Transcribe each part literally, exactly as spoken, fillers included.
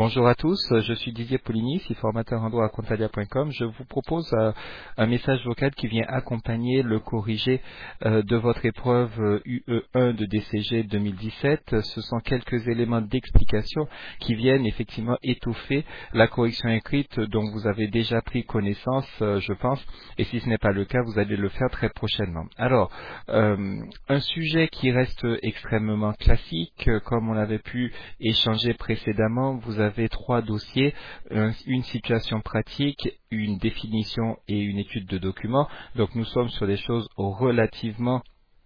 Bonjour à tous, je suis Didier Poligny, ici formateur en droit à Contalia point com. Je vous propose euh, un message vocal qui vient accompagner le corrigé euh, de votre épreuve euh, U E un de D C G deux mille dix-sept. Ce sont quelques éléments d'explication qui viennent effectivement étoffer la correction écrite dont vous avez déjà pris connaissance, euh, je pense, et si ce n'est pas le cas, vous allez le faire très prochainement. Alors, euh, un sujet qui reste extrêmement classique, euh, comme on avait pu échanger précédemment, vous avez trois dossiers, un- une situation pratique, une définition et une étude de document. Donc nous sommes sur des choses relativement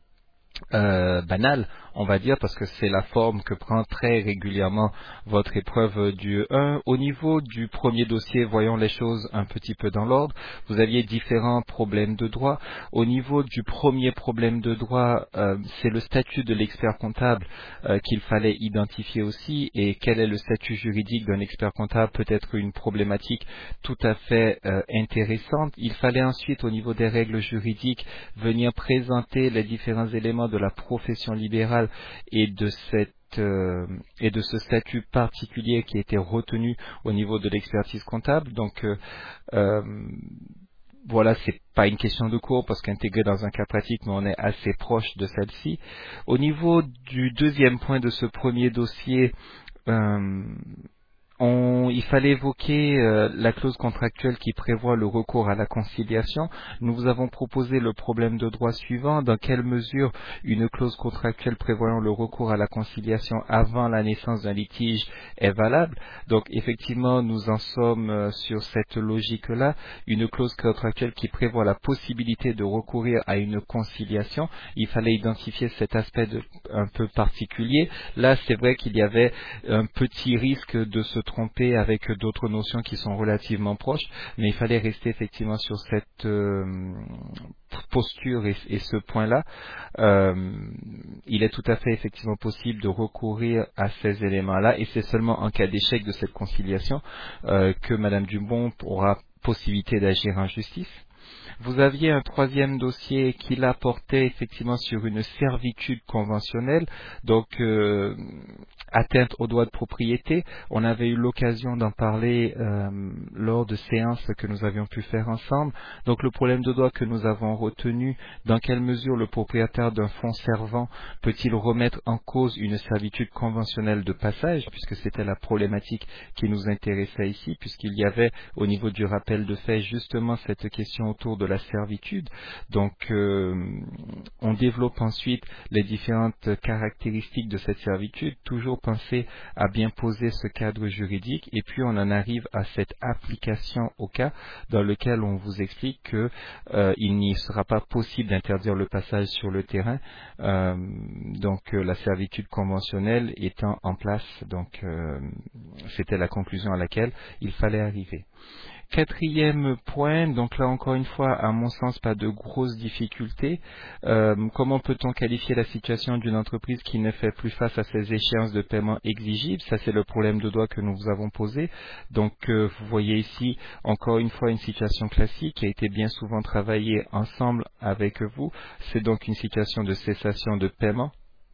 euh, banal, on va dire, parce que c'est la forme que prend très régulièrement votre épreuve du E un. Au niveau du premier dossier, voyons les choses un petit peu dans l'ordre. Vous aviez différents problèmes de droit. Au niveau du premier problème de droit, euh, c'est le statut de l'expert comptable euh, qu'il fallait identifier aussi. Et quel est le statut juridique d'un expert comptable peut être une problématique tout à fait euh, intéressante. Il fallait ensuite, au niveau des règles juridiques, venir présenter les différents éléments de la profession libérale et de cette euh, et de ce statut particulier qui a été retenu au niveau de l'expertise comptable. Donc euh, euh, voilà, c'est pas une question de cours parce qu'intégré dans un cas pratique, mais on est assez proche de celle-ci. Au niveau du deuxième point de ce premier dossier, euh, on- il fallait évoquer euh, la clause contractuelle qui prévoit le recours à la conciliation. Nous vous avons proposé le problème de droit suivant. Dans quelle mesure une clause contractuelle prévoyant le recours à la conciliation avant la naissance d'un litige est valable? Donc effectivement, nous en sommes euh, sur cette logique-là. Une clause contractuelle qui prévoit la possibilité de recourir à une conciliation. Il fallait identifier cet aspect de- un peu particulier. Là, c'est vrai qu'il y avait un petit risque de se tromper avec d'autres notions qui sont relativement proches, mais il fallait rester effectivement sur cette euh, posture et, et ce point-là. Euh, il est tout à fait effectivement possible de recourir à ces éléments-là, et c'est seulement en cas d'échec de cette conciliation euh, que Madame Dubon aura possibilité d'agir en justice. Vous aviez un troisième dossier qui la portait effectivement sur une servitude conventionnelle, donc euh, atteinte aux droits de propriété. On avait eu l'occasion d'en parler euh, lors de séances que nous avions pu faire ensemble. Donc le problème de droit que nous avons retenu, dans quelle mesure le propriétaire d'un fonds servant peut-il remettre en cause une servitude conventionnelle de passage, puisque c'était la problématique qui nous intéressait ici, puisqu'il y avait au niveau du rappel de fait justement cette question autour de la servitude. Donc euh, on développe ensuite les différentes caractéristiques de cette servitude, toujours penser à bien poser ce cadre juridique, et puis on en arrive à cette application au cas dans lequel on vous explique que euh, il n'y sera pas possible d'interdire le passage sur le terrain, euh, donc euh, la servitude conventionnelle étant en place. Donc euh, c'était la conclusion à laquelle il fallait arriver. Quatrième point, donc là encore une fois, à mon sens, pas de grosses difficultés. Euh, comment peut-on qualifier la situation d'une entreprise qui ne fait plus face à ces échéances de paiement exigibles? Ça, c'est le problème de droit que nous vous avons posé. Donc, euh, vous voyez ici, encore une fois, une situation classique qui a été bien souvent travaillée ensemble avec vous. C'est donc une situation de cessation de paiement,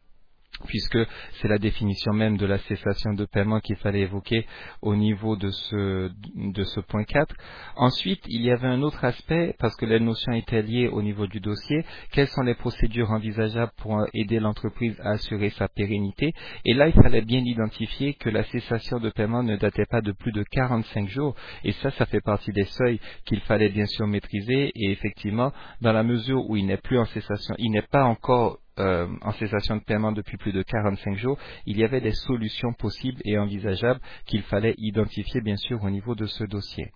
puisque c'est la définition même de la cessation de paiement qu'il fallait évoquer au niveau de ce, de ce point quatre. Ensuite, il y avait un autre aspect, parce que les notions étaient liées au niveau du dossier. Quelles sont les procédures envisageables pour aider l'entreprise à assurer sa pérennité? Et là, il fallait bien identifier que la cessation de paiement ne datait pas de plus de quarante-cinq jours. Et ça, ça fait partie des seuils qu'il fallait bien sûr maîtriser. Et effectivement, dans la mesure où il n'est plus en cessation, il n'est pas encore Euh, en cessation de paiement depuis plus de quarante-cinq jours, il y avait des solutions possibles et envisageables qu'il fallait identifier bien sûr au niveau de ce dossier.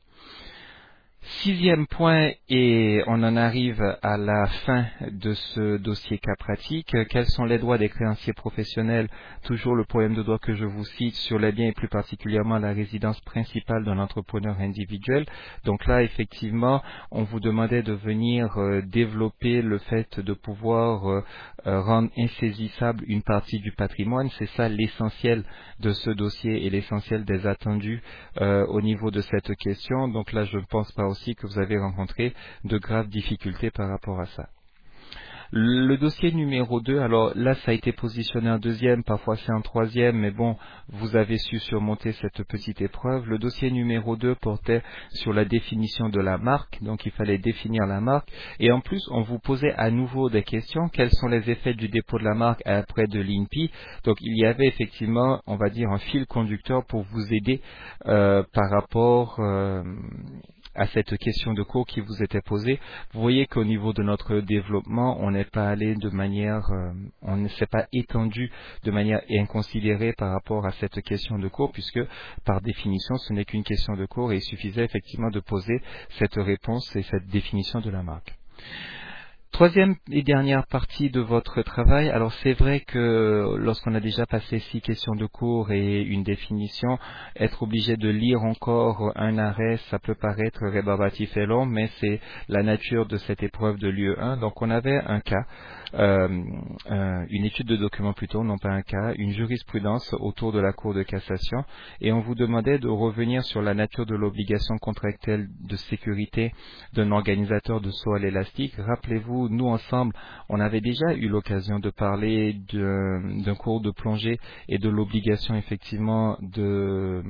Sixième point, et on en arrive à la fin de ce dossier cas pratique. Quels sont les droits des créanciers professionnels? Toujours le problème de droit que je vous cite sur les biens et plus particulièrement la résidence principale d'un entrepreneur individuel. Donc là, effectivement, on vous demandait de venir euh, développer le fait de pouvoir euh, euh, rendre insaisissable une partie du patrimoine. C'est ça l'essentiel de ce dossier et l'essentiel des attendus euh, au niveau de cette question. Donc là, je ne pense pas aussi que vous avez rencontré de graves difficultés par rapport à ça. Le dossier numéro deux, alors là, ça a été positionné en deuxième, parfois c'est en troisième, mais bon, vous avez su surmonter cette petite épreuve. Le dossier numéro deux portait sur la définition de la marque, donc il fallait définir la marque. Et en plus, on vous posait à nouveau des questions. Quels sont les effets du dépôt de la marque après de l'I N P I? Donc il y avait effectivement, on va dire, un fil conducteur pour vous aider euh, par rapport euh, à cette question de cours qui vous était posée. Vous voyez qu'au niveau de notre développement, on n'est pas allé de manière, euh, on ne s'est pas étendu de manière inconsidérée par rapport à cette question de cours, puisque par définition, ce n'est qu'une question de cours et il suffisait effectivement de poser cette réponse et cette définition de la marque. Troisième et dernière partie de votre travail, alors c'est vrai que lorsqu'on a déjà passé six questions de cours et une définition, être obligé de lire encore un arrêt, ça peut paraître rébarbatif et long, mais c'est la nature de cette épreuve de l'U E un. Donc on avait un cas, euh, euh, une étude de document plutôt, non pas un cas, une jurisprudence autour de la Cour de cassation, et on vous demandait de revenir sur la nature de l'obligation contractuelle de sécurité d'un organisateur de saut à l'élastique. Rappelez-vous, nous ensemble, on avait déjà eu l'occasion de parler de- d'un cours de plongée et de l'obligation effectivement de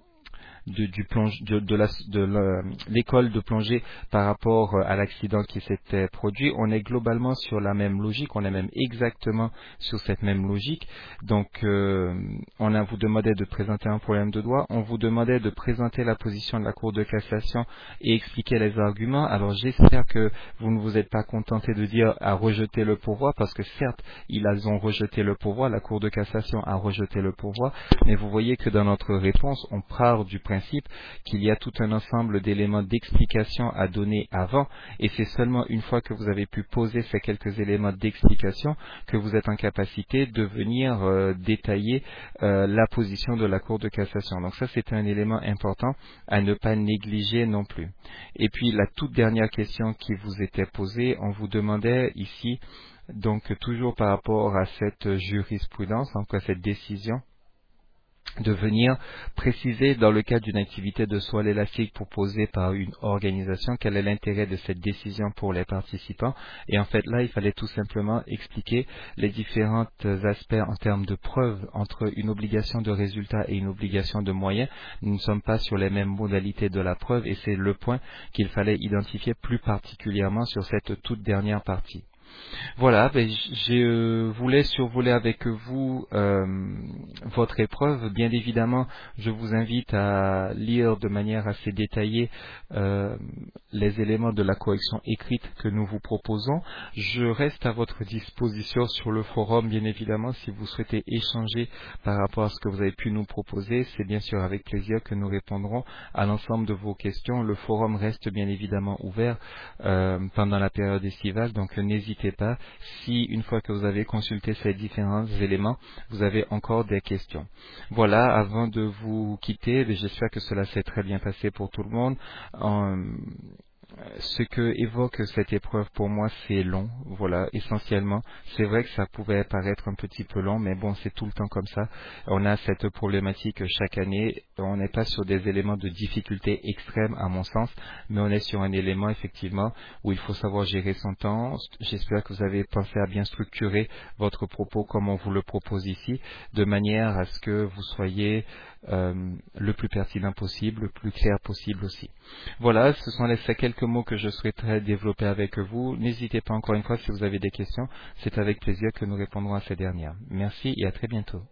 de, du plonge, de, de la- de la- l'école de plongée par rapport à l'accident qui s'était produit. On est globalement sur la même logique, on est même exactement sur cette même logique. Donc, euh, on a vous demandait de présenter un problème de droit, on vous demandait de présenter la position de la Cour de cassation et expliquer les arguments. Alors, j'espère que vous ne vous êtes pas contenté de dire à rejeter le pourvoi, parce que certes, ils ont rejeté le pourvoi, la Cour de cassation a rejeté le pourvoi, mais vous voyez que dans notre réponse, on part du principe qu'il y a tout un ensemble d'éléments d'explication à donner avant, et c'est seulement une fois que vous avez pu poser ces quelques éléments d'explication que vous êtes en capacité de venir euh, détailler euh, la position de la Cour de cassation. Donc ça, c'est un élément important à ne pas négliger non plus. Et puis la toute dernière question qui vous était posée, on vous demandait ici, donc toujours par rapport à cette jurisprudence, donc à cette décision, de venir préciser dans le cadre d'une activité de saut à l'élastique proposée par une organisation quel est l'intérêt de cette décision pour les participants. Et en fait là, il fallait tout simplement expliquer les différents aspects en termes de preuves entre une obligation de résultat et une obligation de moyens. Nous ne sommes pas sur les mêmes modalités de la preuve et c'est le point qu'il fallait identifier plus particulièrement sur cette toute dernière partie. Voilà, ben, je euh, voulais survoler avec vous euh, votre épreuve. Bien évidemment, je vous invite à lire de manière assez détaillée euh, les éléments de la correction écrite que nous vous proposons. Je reste à votre disposition sur le forum, bien évidemment, si vous souhaitez échanger par rapport à ce que vous avez pu nous proposer. C'est bien sûr avec plaisir que nous répondrons à l'ensemble de vos questions. Le forum reste bien évidemment ouvert euh, pendant la période estivale, donc euh, n'hésitez pas. Si une fois que vous avez consulté ces différents éléments, vous avez encore des questions. Voilà, avant de vous quitter, j'espère que cela s'est très bien passé pour tout le monde. Euh, ce que évoque cette épreuve pour moi, c'est long, voilà, essentiellement. C'est vrai que ça pouvait paraître un petit peu long, mais bon, c'est tout le temps comme ça. On a cette problématique chaque année. On n'est pas sur des éléments de difficulté extrême, à mon sens, mais on est sur un élément, effectivement, où il faut savoir gérer son temps. J'espère que vous avez pensé à bien structurer votre propos comme on vous le propose ici, de manière à ce que vous soyez euh, le plus pertinent possible, le plus clair possible aussi. Voilà, ce sont les ces quelques mots que je souhaiterais développer avec vous. N'hésitez pas encore une fois si vous avez des questions. C'est avec plaisir que nous répondrons à ces dernières. Merci et à très bientôt.